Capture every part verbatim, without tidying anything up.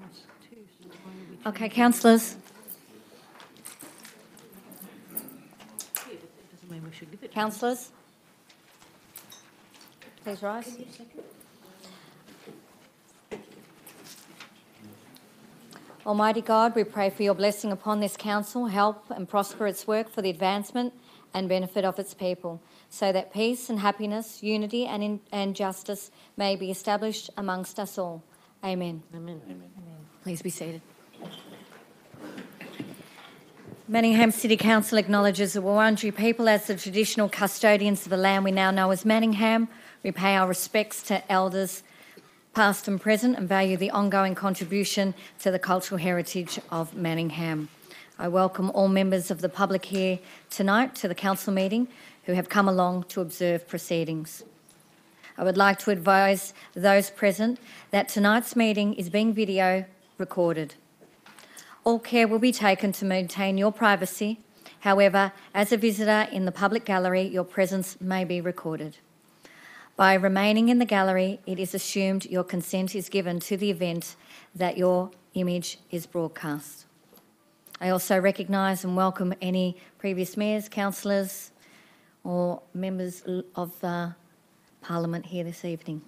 Okay, councillors. Councillors, please rise. Almighty God, we pray for your blessing upon this council, help and prosper its work for the advancement and benefit of its people, so that peace and happiness, unity and, in, and justice may be established amongst us all. Amen. Amen. Amen. Please be seated. Manningham City Council acknowledges the Wurundjeri people as the traditional custodians of the land we now know as Manningham. We pay our respects to elders past and present and value the ongoing contribution to the cultural heritage of Manningham. I welcome all members of the public here tonight to the council meeting who have come along to observe proceedings. I would like to advise those present that tonight's meeting is being video recorded. All care will be taken to maintain your privacy. However, as a visitor in the public gallery, your presence may be recorded. By remaining in the gallery, it is assumed your consent is given to the event that your image is broadcast. I also recognise and welcome any previous mayors, councillors or members of uh, Parliament here this evening.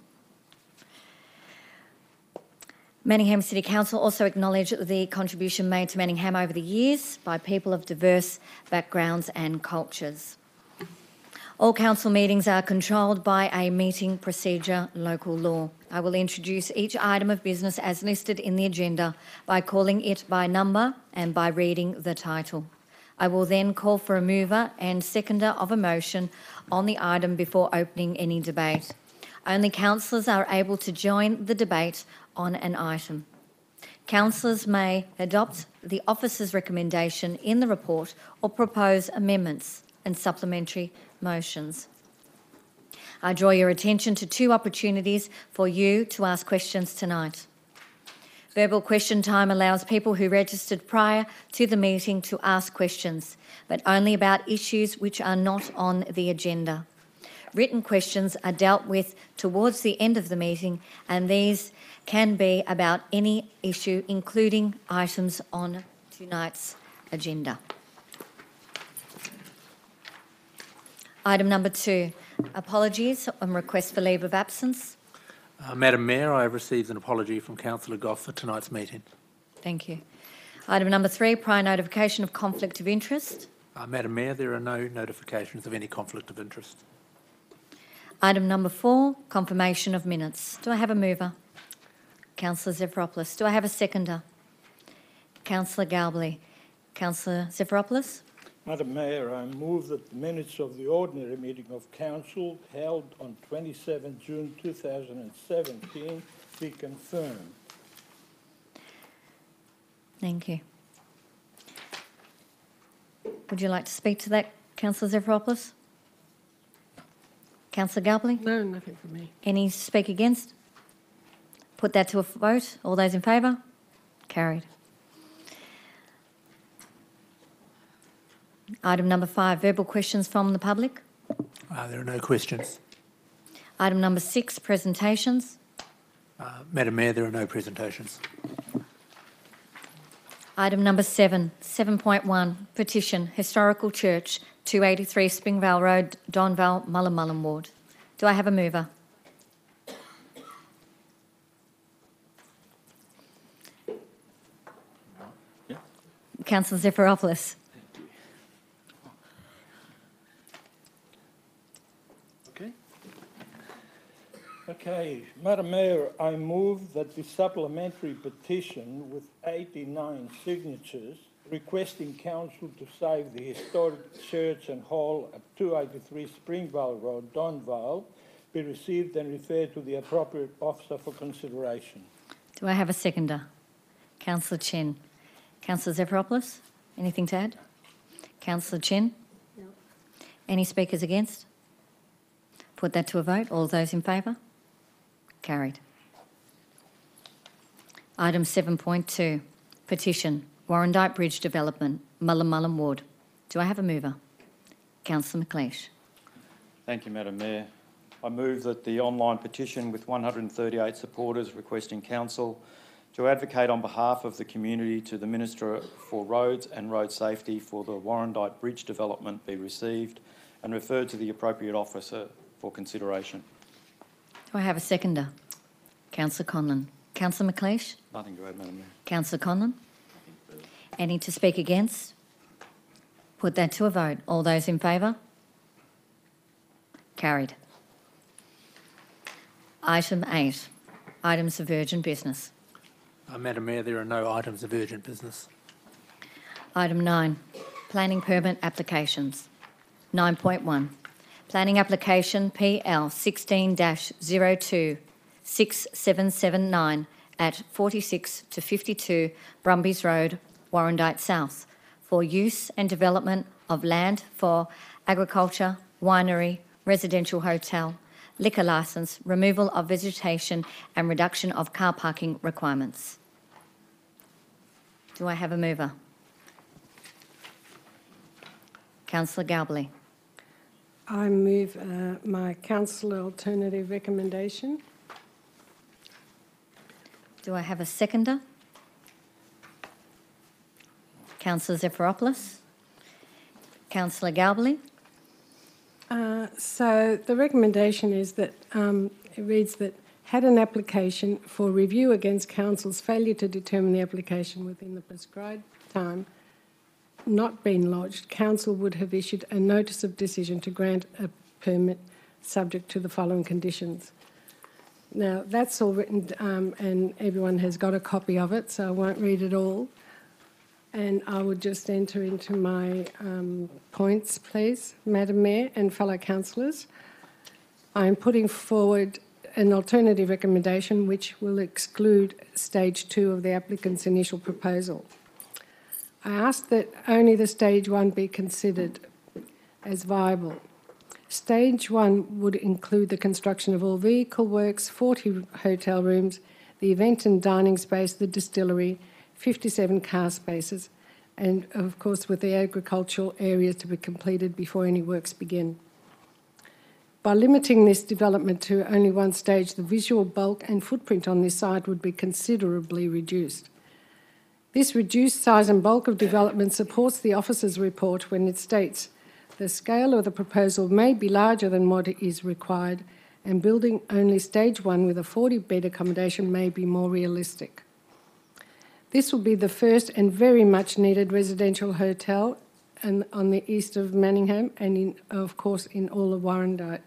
Manningham City Council also acknowledge the contribution made to Manningham over the years by people of diverse backgrounds and cultures. All council meetings are controlled by a meeting procedure local law. I will introduce each item of business as listed in the agenda by calling it by number and by reading the title. I will then call for a mover and seconder of a motion on the item before opening any debate. Only councillors are able to join the debate on an item. Councillors may adopt the officer's recommendation in the report or propose amendments and supplementary motions. I draw your attention to two opportunities for you to ask questions tonight. Verbal question time allows people who registered prior to the meeting to ask questions, but only about issues which are not on the agenda. Written questions are dealt with towards the end of the meeting, and these can be about any issue, including items on tonight's agenda. Item number two, apologies and request for leave of absence. Uh, Madam Mayor, I have received an apology from Councillor Gough for tonight's meeting. Thank you. Item number three, prior notification of conflict of interest. Uh, Madam Mayor, there are no notifications of any conflict of interest. Item number four, confirmation of minutes. Do I have a mover? Councillor Zafiropoulos. Do I have a seconder? Councillor Galbally. Councillor Zafiropoulos. Madam Mayor, I move that the minutes of the ordinary meeting of Council held on twenty-seventh June two thousand seventeen be confirmed. Thank you. Would you like to speak to that, Councillor Zafiropoulos? Councillor Galbally? No, nothing for me. Any to speak against? Put that to a vote. All those in favour? Carried. Item number five, verbal questions from the public. Uh, there are no questions. Item number six, presentations. Uh, Madam Mayor, there are no presentations. Item number seven, seven point one, petition, Historical Church, two eighty-three Springvale Road, Donvale, Mullumbullen Ward. Do I have a mover? Yeah. Councillor Zafiropoulos. Okay. Okay, Madam Mayor, I move that the supplementary petition with eighty-nine signatures requesting Council to save the historic church and hall at two eighty-three Springvale Road, Donvale, be received and referred to the appropriate officer for consideration. Do I have a seconder? Councillor Chen. Councillor Zafiropoulos, anything to add? Councillor Chen? No. Any speakers against? Put that to a vote. All those in favour? Carried. Item seven point two, petition, Warrandyte Bridge Development, Mullumbullen Ward. Do I have a mover? Councillor McLeish. Thank you, Madam Mayor. I move that the online petition with one hundred thirty-eight supporters requesting Council to advocate on behalf of the community to the Minister for Roads and Road Safety for the Warrandyte Bridge development be received and referred to the appropriate officer for consideration. Do I have a seconder? Councillor Conlon. Councillor McLeish? Nothing to add, Madam Mayor. Councillor Conlon? Any to speak against? Put that to a vote. All those in favour? Carried. Item eight, items of urgent business. Uh, Madam Mayor, there are no items of urgent business. Item nine, planning permit applications. nine point one, planning application P L sixteen dash zero two six seven seven nine at forty-six to fifty-two Brumbies Road, Warrandyte South, for use and development of land for agriculture, winery, residential hotel, liquor licence, removal of vegetation and reduction of car parking requirements. Do I have a mover? Councillor Galbally. I move uh, my councillor alternative recommendation. Do I have a seconder? Councillor Zafiropoulos. Councillor Galbally. Uh, so the recommendation is that um, it reads that had an application for review against council's failure to determine the application within the prescribed time not been lodged, council would have issued a notice of decision to grant a permit subject to the following conditions. Now, that's all written um, and everyone has got a copy of it, so I won't read it all. And I would just enter into my um, points, please, Madam Mayor and fellow councillors. I'm putting forward an alternative recommendation which will exclude stage two of the applicant's initial proposal. I ask that only the stage one be considered as viable. Stage one would include the construction of all vehicle works, forty hotel rooms, the event and dining space, the distillery, fifty-seven car spaces, and of course with the agricultural areas to be completed before any works begin. By limiting this development to only one stage, the visual bulk and footprint on this site would be considerably reduced. This reduced size and bulk of development supports the officer's report when it states the scale of the proposal may be larger than what is required, and building only stage one with a forty bed accommodation may be more realistic. This will be the first and very much needed residential hotel and on the east of Manningham and in, of course in all of Warrandyte.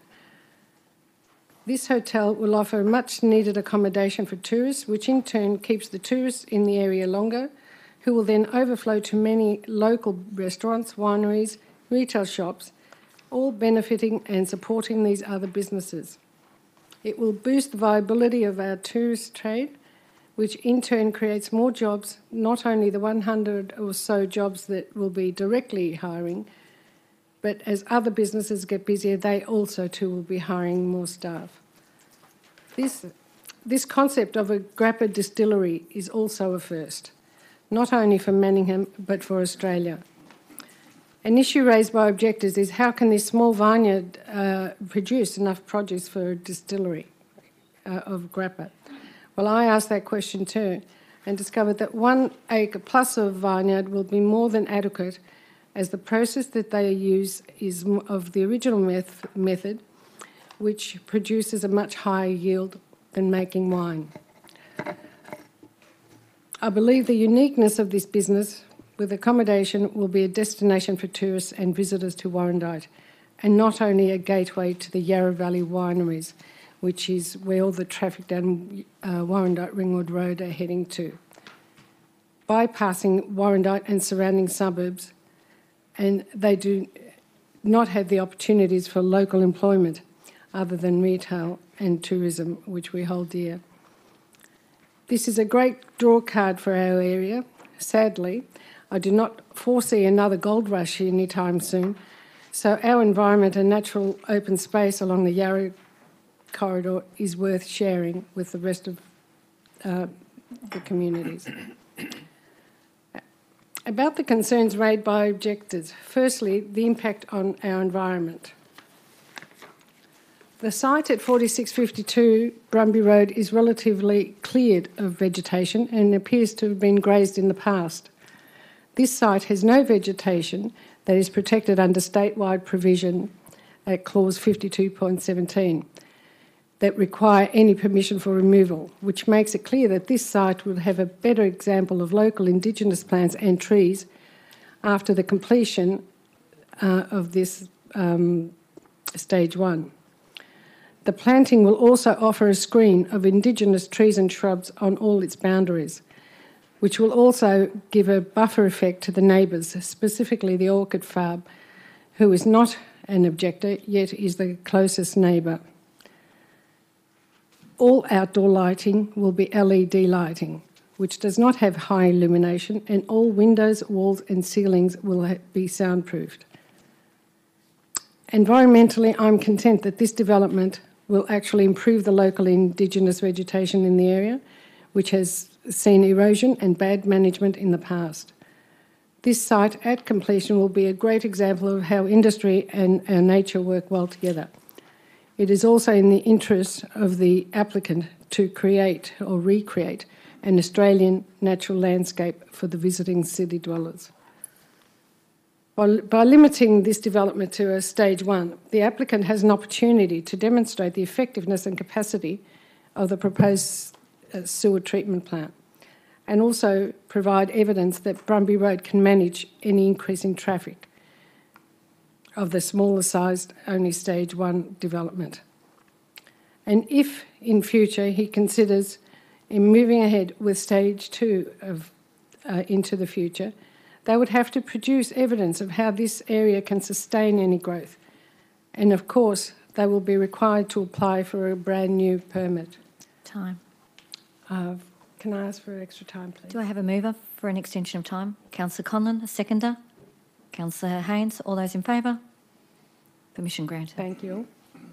This hotel will offer much needed accommodation for tourists, which in turn keeps the tourists in the area longer, who will then overflow to many local restaurants, wineries, retail shops, all benefiting and supporting these other businesses. It will boost the viability of our tourist trade, which in turn creates more jobs, not only the one hundred or so jobs that will be directly hiring, but as other businesses get busier, they also too will be hiring more staff. This, this concept of a grappa distillery is also a first, not only for Manningham, but for Australia. An issue raised by objectors is how can this small vineyard uh, produce enough produce for a distillery uh, of grappa? Well, I asked that question too and discovered that one acre plus of vineyard will be more than adequate, as the process that they use is of the original meth method, which produces a much higher yield than making wine. I believe the uniqueness of this business with accommodation will be a destination for tourists and visitors to Warrandyte, and not only a gateway to the Yarra Valley wineries, which is where all the traffic down uh, Warrandyte Ringwood Road are heading to. Bypassing Warrandyte and surrounding suburbs, and they do not have the opportunities for local employment other than retail and tourism, which we hold dear. This is a great draw card for our area. Sadly, I do not foresee another gold rush anytime soon, so our environment and natural open space along the Yarra corridor is worth sharing with the rest of uh, the communities. About the concerns raised by objectors, firstly, the impact on our environment. The site at forty-six fifty-two Brumby Road is relatively cleared of vegetation and appears to have been grazed in the past. This site has no vegetation that is protected under statewide provision at clause fifty-two point seventeen that require any permission for removal, which makes it clear that this site will have a better example of local Indigenous plants and trees after the completion uh, of this um, stage one. The planting will also offer a screen of Indigenous trees and shrubs on all its boundaries, which will also give a buffer effect to the neighbours, specifically the orchid farm, who is not an objector, yet is the closest neighbour. All outdoor lighting will be L E D lighting, which does not have high illumination, and all windows, walls and ceilings will be soundproofed. Environmentally, I'm content that this development will actually improve the local Indigenous vegetation in the area, which has seen erosion and bad management in the past. This site at completion will be a great example of how industry and our nature work well together. It is also in the interest of the applicant to create or recreate an Australian natural landscape for the visiting city dwellers. By, by limiting this development to a stage one, the applicant has an opportunity to demonstrate the effectiveness and capacity of the proposed uh, sewer treatment plant, and also provide evidence that Brumby Road can manage any increase in traffic of the smaller sized, only stage one development. And if in future he considers in moving ahead with stage two of, uh, into the future, they would have to produce evidence of how this area can sustain any growth. And of course, they will be required to apply for a brand new permit. Time. Uh, can I ask for extra time, please? Do I have a mover for an extension of time? Councillor Conlon, a seconder. Councillor Haynes, all those in favour? Permission granted. Thank you.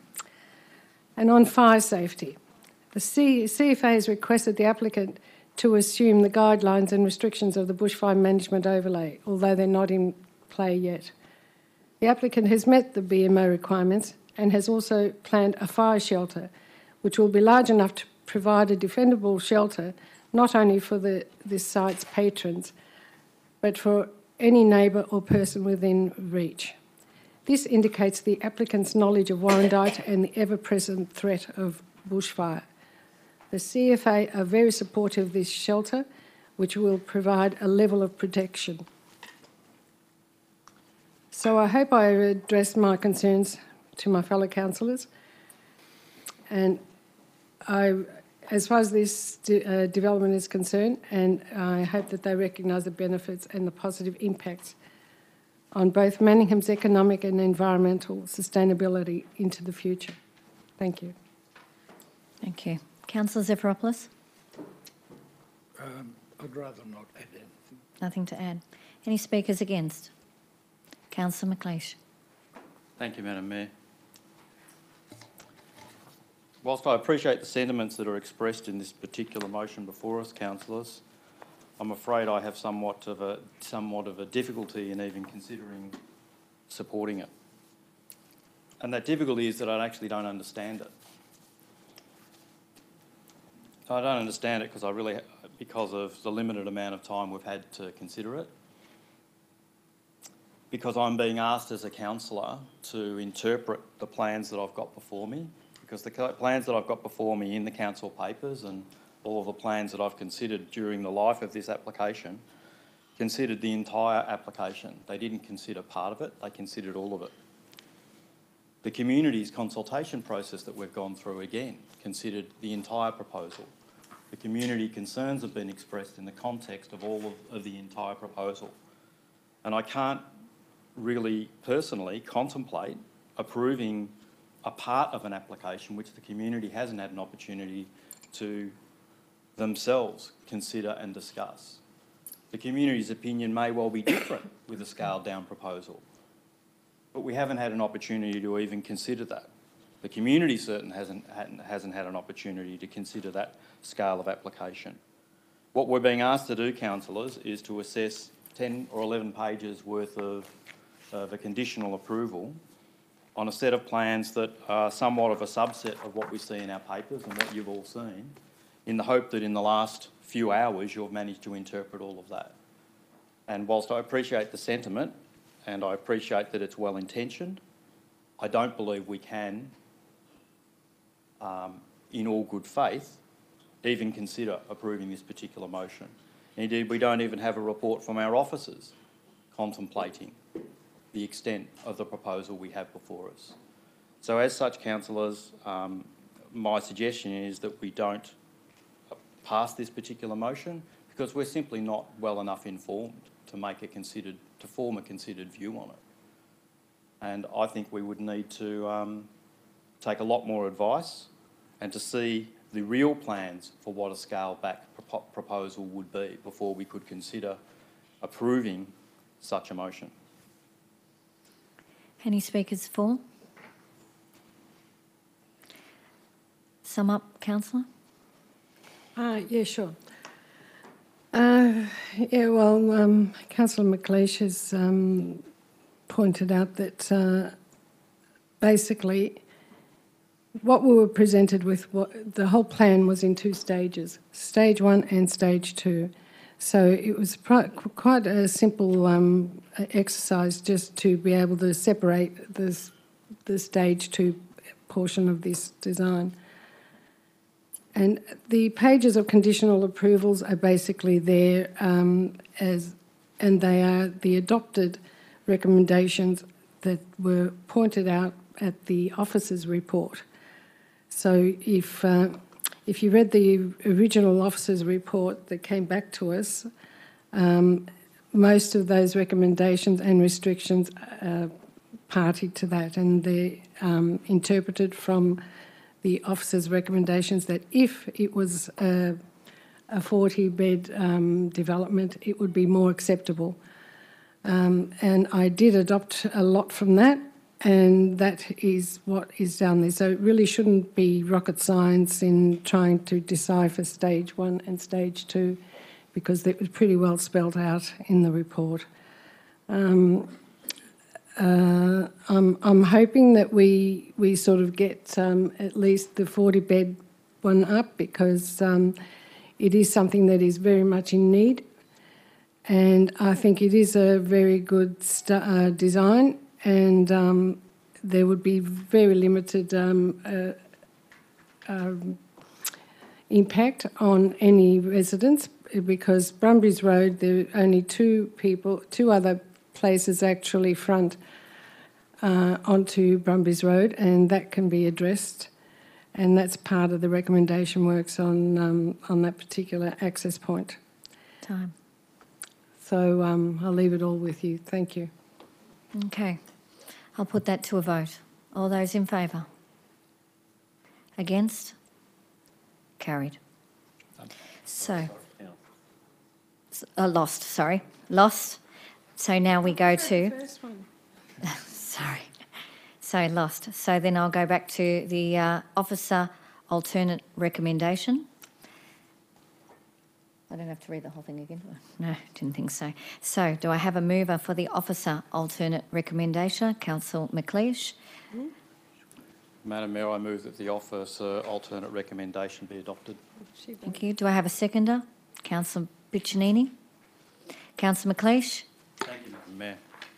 And on fire safety, the C F A has requested the applicant to assume the guidelines and restrictions of the bushfire management overlay, although they're not in play yet. The applicant has met the B M O requirements and has also planned a fire shelter, which will be large enough to provide a defendable shelter not only for the, this site's patrons, but for any neighbour or person within reach. This indicates the applicant's knowledge of Warrandyte and the ever-present threat of bushfire. The C F A are very supportive of this shelter, which will provide a level of protection. So I hope I addressed my concerns to my fellow councillors. And I, as far as this de uh, development is concerned, and I hope that they recognise the benefits and the positive impacts on both Manningham's economic and environmental sustainability into the future. Thank you. Thank you. Councillor Zephyropoulos? Um, I'd rather not add anything. Nothing to add. Any speakers against? Councillor McLeish. Thank you, Madam Mayor. Whilst I appreciate the sentiments that are expressed in this particular motion before us, councillors, I'm afraid I have somewhat of a somewhat of a difficulty in even considering supporting it. And that difficulty is that I actually don't understand it. I don't understand it because I really, because of the limited amount of time we've had to consider it. Because I'm being asked as a councillor to interpret the plans that I've got before me, because the plans that I've got before me in the council papers and all of the plans that I've considered during the life of this application considered the entire application. They didn't consider part of it, they considered all of it. The community's consultation process that we've gone through again considered the entire proposal. The community concerns have been expressed in the context of all of, of the entire proposal. And I can't really personally contemplate approving a part of an application which the community hasn't had an opportunity to themselves consider and discuss. The community's opinion may well be different with a scaled down proposal, but we haven't had an opportunity to even consider that. The community certainly hasn't, hasn't had an opportunity to consider that scale of application. What we're being asked to do, councillors, is to assess ten or eleven pages worth of, of a conditional approval on a set of plans that are somewhat of a subset of what we see in our papers and what you've all seen, in the hope that in the last few hours you've managed to interpret all of that. And whilst I appreciate the sentiment and I appreciate that it's well-intentioned, I don't believe we can, um, in all good faith, even consider approving this particular motion. Indeed, we don't even have a report from our officers contemplating the extent of the proposal we have before us. So as such, councillors, um, my suggestion is that we don't pass this particular motion because we're simply not well enough informed to make a considered, to form a considered view on it. And I think we would need to um, take a lot more advice and to see the real plans for what a scaled-back pro proposal would be before we could consider approving such a motion. Any speakers for? Sum up, councillor. Uh, yeah, sure. Uh, yeah, well, um, Councillor McLeish has um, pointed out that uh, basically what we were presented with, what, the whole plan was in two stages, stage one and stage two. So it was quite a simple um, exercise just to be able to separate this, the stage two portion of this design. And the pages of conditional approvals are basically there um, as, and they are the adopted recommendations that were pointed out at the officer's report. So if uh, if you read the original officer's report that came back to us, um, most of those recommendations and restrictions are party to that, and they're um, interpreted from the officer's recommendations that if it was a, a forty bed um, development, it would be more acceptable. Um, and I did adopt a lot from that, and that is what is down there. So it really shouldn't be rocket science in trying to decipher stage one and stage two, because it was pretty well spelled out in the report. Um, uh, I'm, I'm hoping that we we sort of get um, at least the forty bed one up, because um, it is something that is very much in need, and I think it is a very good st uh, design, and um, there would be very limited um, uh, um, impact on any residents, because Brumbies Road, there are only two people, two other places actually front uh, onto Brumbies Road, and that can be addressed, and that's part of the recommendation works on um, on that particular access point. Time. So um, I'll leave it all with you. Thank you. Okay. I'll put that to a vote. All those in favour? Against? Carried. So, uh, lost, sorry. Lost. So now we go to... First one. Sorry. So lost. So then I'll go back to the uh, officer alternate recommendation. I don't have to read the whole thing again, do I? No, didn't think so. So do I have a mover for the officer alternate recommendation? Councillor McLeish. Mm-hmm. Madam Mayor, I move that the officer alternate recommendation be adopted. Thank you. Do I have a seconder? Councillor Piccinini. Councillor McLeish. Thank you, Madam Mayor.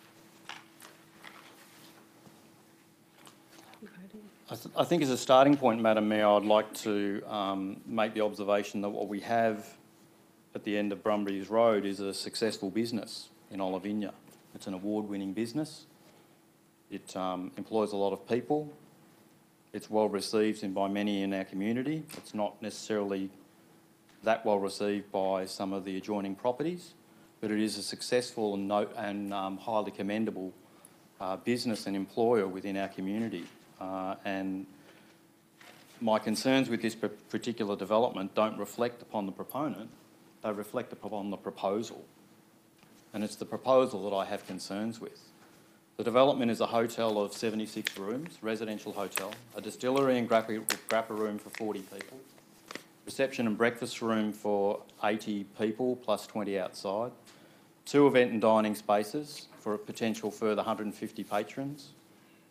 I, th I think as a starting point, Madam Mayor, I'd like to um, make the observation that what we have at the end of Brumbies Road is a successful business in Olivinia. It's an award-winning business. It um, employs a lot of people. It's well received in, by many in our community. It's not necessarily that well received by some of the adjoining properties, but it is a successful and, note and um, highly commendable uh, business and employer within our community. Uh, and my concerns with this particular development don't reflect upon the proponent, they reflect upon the proposal. And it's the proposal that I have concerns with. The development is a hotel of seventy-six rooms, residential hotel, a distillery and grappa, grappa room for forty people, reception and breakfast room for eighty people plus twenty outside, two event and dining spaces for a potential further one hundred and fifty patrons,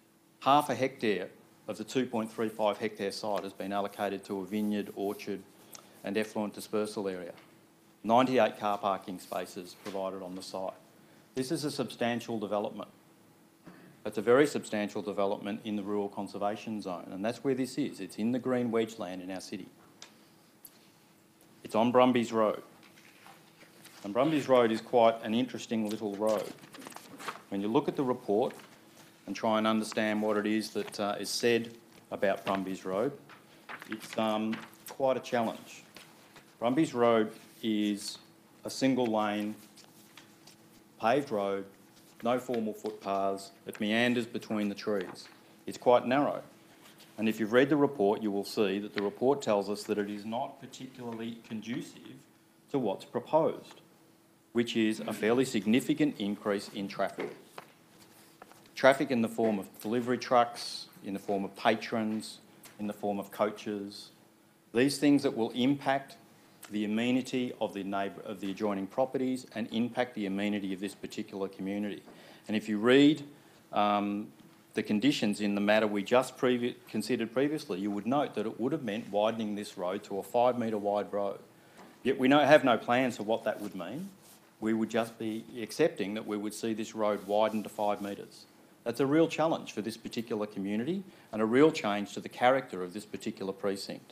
Half a hectare of the two point three five hectare site has been allocated to a vineyard, orchard and effluent dispersal area. ninety-eight car parking spaces provided on the site. This is a substantial development. It's a very substantial development in the rural conservation zone, and that's where this is. It's in the green wedge land in our city. It's on Brumbies Road. And Brumbies Road is quite an interesting little road. When you look at the report and try and understand what it is that uh, is said about Brumbies Road, it's um, quite a challenge. Brumbies Road is a single lane paved road, no formal footpaths. It meanders between the trees. It's quite narrow. And if you've read the report, you will see that the report tells us that it is not particularly conducive to what's proposed, which is a fairly significant increase in traffic. Traffic in the form of delivery trucks, in the form of patrons, in the form of coaches. These things that will impact the amenity of the neighbour of the adjoining properties and impact the amenity of this particular community. And if you read um, the conditions in the matter we just previ- considered previously, you would note that it would have meant widening this road to a five metre wide road. Yet we no, have no plans for what that would mean. We would just be accepting that we would see this road widen to five metres. That's a real challenge for this particular community and a real change to the character of this particular precinct.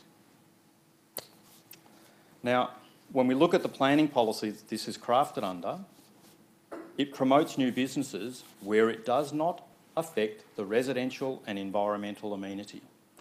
Now, when we look at the planning policy that this is crafted under, it promotes new businesses where it does not affect the residential and environmental amenity.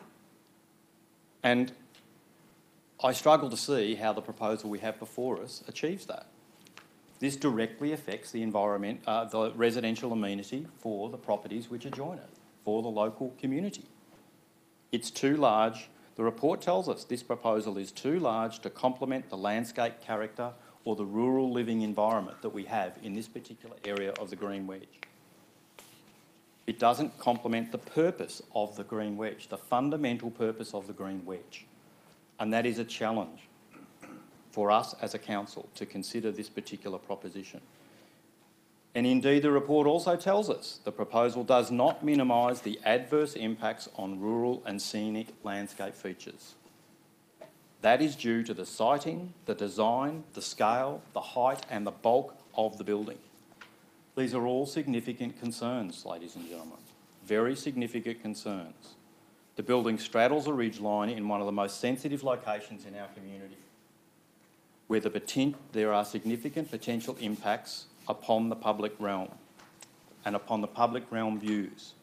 And I struggle to see how the proposal we have before us achieves that. This directly affects the environment, uh, the residential amenity for the properties which adjoin it, for the local community. It's too large. The report tells us this proposal is too large to complement the landscape character or the rural living environment that we have in this particular area of the Green Wedge. It doesn't complement the purpose of the Green Wedge, the fundamental purpose of the Green Wedge. And that is a challenge for us as a council to consider this particular proposition. And indeed, the report also tells us the proposal does not minimise the adverse impacts on rural and scenic landscape features. That is due to the siting, the design, the scale, the height and the bulk of the building. These are all significant concerns, ladies and gentlemen, very significant concerns. The building straddles a ridgeline in one of the most sensitive locations in our community, where the poten- there are significant potential impacts upon the public realm and upon the public realm views.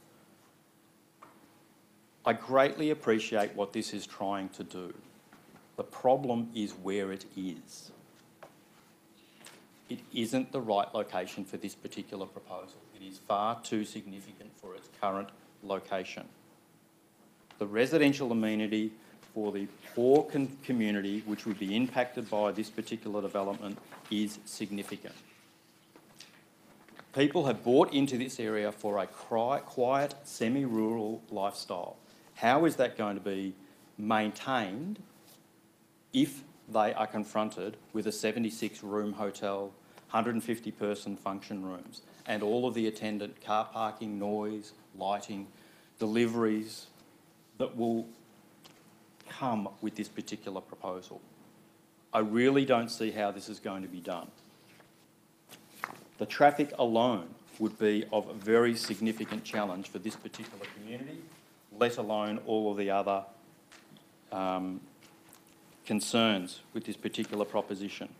I greatly appreciate what this is trying to do. The problem is where it is. It isn't the right location for this particular proposal. It is far too significant for its current location. The residential amenity for the poor con- community which would be impacted by this particular development is significant. People have bought into this area for a cri- quiet, semi-rural lifestyle. How is that going to be maintained if they are confronted with a seventy-six room hotel, one hundred fifty person function rooms, and all of the attendant car parking, noise, lighting, deliveries that will come with this particular proposal? I really don't see how this is going to be done. The traffic alone would be of a very significant challenge for this particular community, let alone all of the other um, concerns with this particular proposition.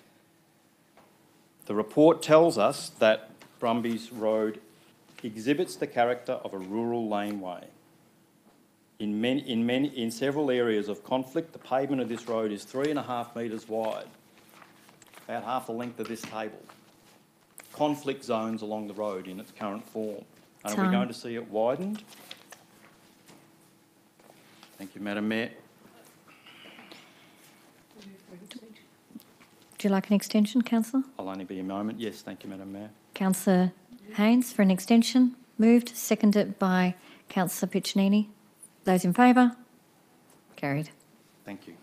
The report tells us that Brumbies Road exhibits the character of a rural laneway. In, many, in, many, in several areas of conflict, the pavement of this road is three and a half metres wide, about half the length of this table. Conflict zones along the road in its current form. And are we going to see it widened? Thank you, Madam Mayor. Would you like an extension, Councillor? I'll only be a moment. Yes, thank you, Madam Mayor. Councillor Haynes for an extension. Moved, seconded by Councillor Piccinini. Those in favour? Carried. Thank you.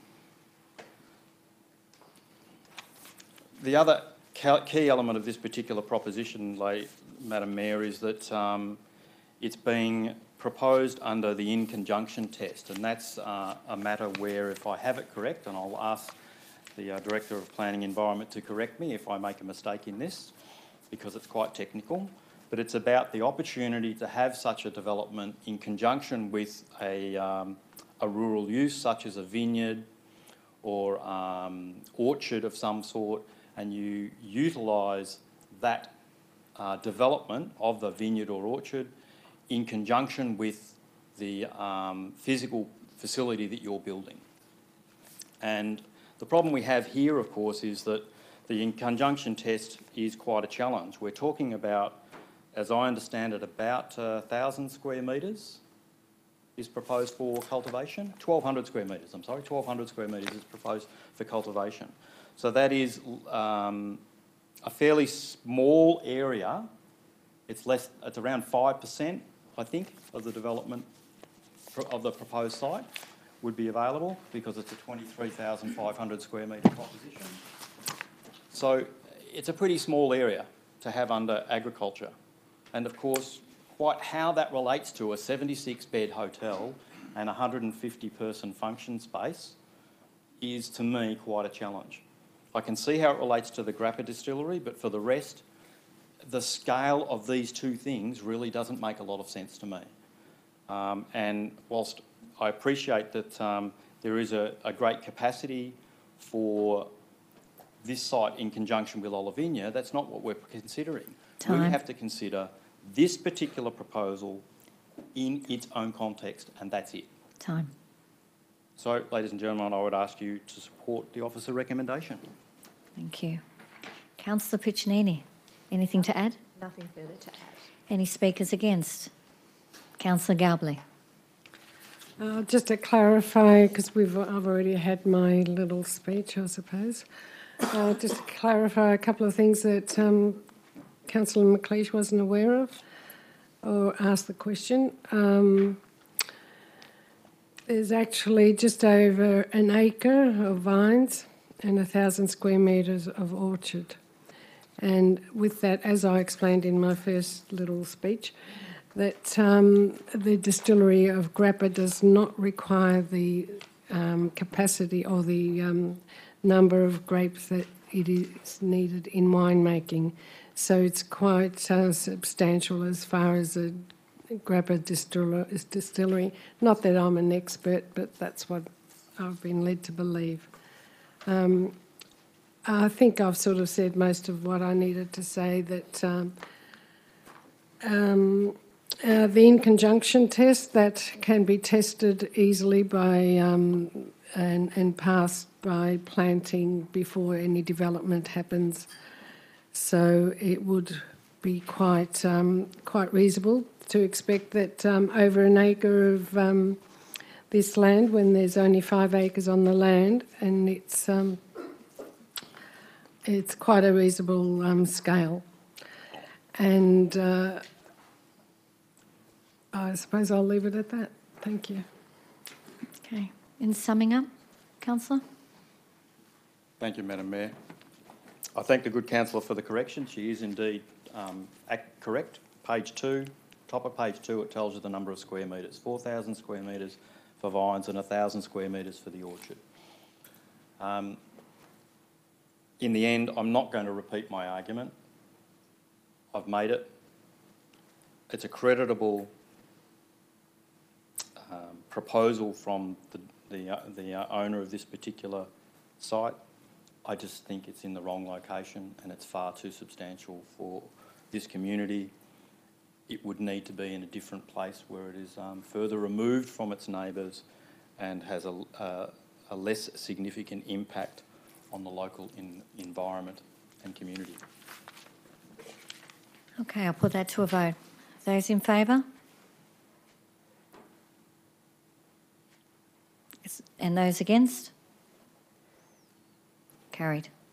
The other key element of this particular proposition, Madam Mayor, is that um, it's being proposed under the in conjunction test, and that's uh, a matter where, if I have it correct, and I'll ask the uh, Director of Planning Environment to correct me if I make a mistake in this, because it's quite technical, but it's about the opportunity to have such a development in conjunction with a, um, a rural use, such as a vineyard or um, orchard of some sort, and you utilise that uh, development of the vineyard or orchard in conjunction with the um, physical facility that you're building. And the problem we have here, of course, is that the in conjunction test is quite a challenge. We're talking about, as I understand it, about uh, one thousand square metres is proposed for cultivation. twelve hundred square metres, I'm sorry, twelve hundred square metres is proposed for cultivation. So that is um, a fairly small area. It's less, it's around five percent, I think, of the development of the proposed site would be available, because it's a twenty-three thousand five hundred square metre proposition. So it's a pretty small area to have under agriculture. And of course, quite how that relates to a seventy-six bed hotel and a one hundred fifty person function space is, to me, quite a challenge. I can see how it relates to the Grappa distillery, but for the rest, the scale of these two things really doesn't make a lot of sense to me. Um, and whilst I appreciate that um, there is a, a great capacity for this site in conjunction with Olivinia, that's not what we're considering. Time. We have to consider this particular proposal in its own context, and that's it. Time. So, ladies and gentlemen, I would ask you to support the officer recommendation. Thank you. Councillor Piccinini, anything to add? Nothing further to add. Any speakers against? Councillor Galbally. Uh, just to clarify, because we've I've already had my little speech, I suppose. Uh, just to clarify a couple of things that um, Councillor McLeish wasn't aware of or asked the question. Um, there's actually just over an acre of vines and a thousand square metres of orchard. And with that, as I explained in my first little speech, that um, the distillery of Grappa does not require the um, capacity or the um, number of grapes that it is needed in winemaking. So it's quite uh, substantial as far as a Grappa distiller, distillery. Not that I'm an expert, but that's what I've been led to believe. Um, I think I've sort of said most of what I needed to say, that um, um, uh, the in conjunction test, that can be tested easily by um, and, and passed by planting before any development happens. So it would be quite um, quite reasonable to expect that um, over an acre of um, this land, when there's only five acres on the land, and it's um, it's quite a reasonable um, scale. And uh, I suppose I'll leave it at that. Thank you. Okay. In summing up, Councillor? Thank you, Madam Mayor. I thank the good councillor for the correction. She is indeed um, act correct. Page two, top of page two, it tells you the number of square metres. four thousand square metres for vines and one thousand square metres for the orchard. Um, in the end, I'm not going to repeat my argument. I've made it. It's a creditable um, proposal from the, the, uh, the uh, owner of this particular site. I just think it's in the wrong location and it's far too substantial for this community. It would need to be in a different place where it is um, further removed from its neighbours and has a, uh, a less significant impact on the local in, environment and community. Okay, I'll put that to a vote. Those in favour? And those against? Carried.